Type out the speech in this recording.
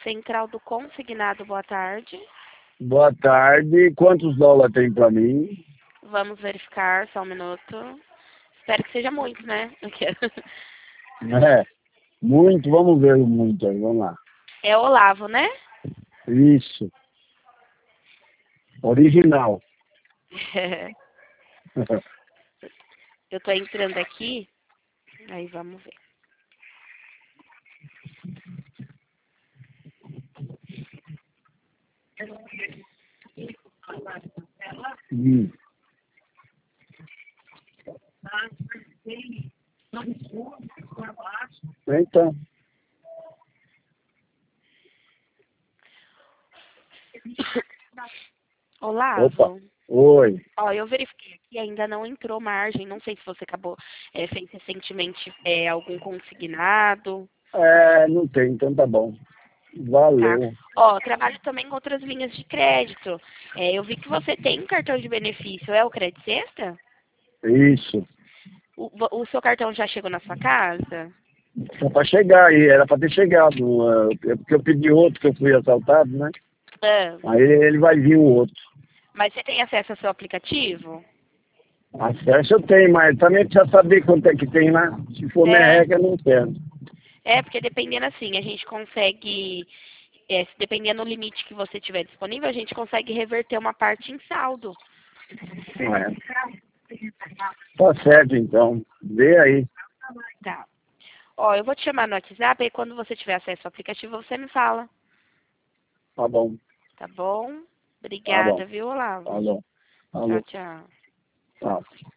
Central do Consignado, boa tarde. Boa tarde. Quantos dólares tem pra mim? Vamos verificar, só um minuto. Espero que seja muito, né? É, muito, vamos ver o muito aí, vamos lá. É Olavo, né? Isso. Original. Eu tô entrando aqui, aí vamos ver. Hum. Então, opa, Olavo, oi. ó, eu verifiquei aqui, ainda não entrou margem. Não sei se você acabou, fez recentemente algum consignado, Não tem, então tá bom. tá? Valeu. Ó, trabalho também com outras linhas de crédito. Eu vi que você tem um cartão de benefício, é o Credit Sexta? Isso. O seu cartão já chegou na sua casa? Só pra chegar aí, era pra ter chegado. Porque eu pedi outro que eu fui assaltado, né? Ah, Aí ele vai vir o outro. mas você tem acesso ao seu aplicativo? Acesso eu tenho, mas também precisa saber quanto é que tem lá. Se for É, merreca, eu não quero. porque dependendo assim, a gente consegue, dependendo do limite que você tiver disponível, a gente consegue reverter uma parte em saldo. Não é. Tá certo, então. Vê aí. Tá. Ó, eu vou te chamar no WhatsApp e quando você tiver acesso ao aplicativo, você me fala. Tá bom. Tá bom? Tá bom. Obrigada, viu, Olavo? Alô. Tchau, Alô. tchau. Tá.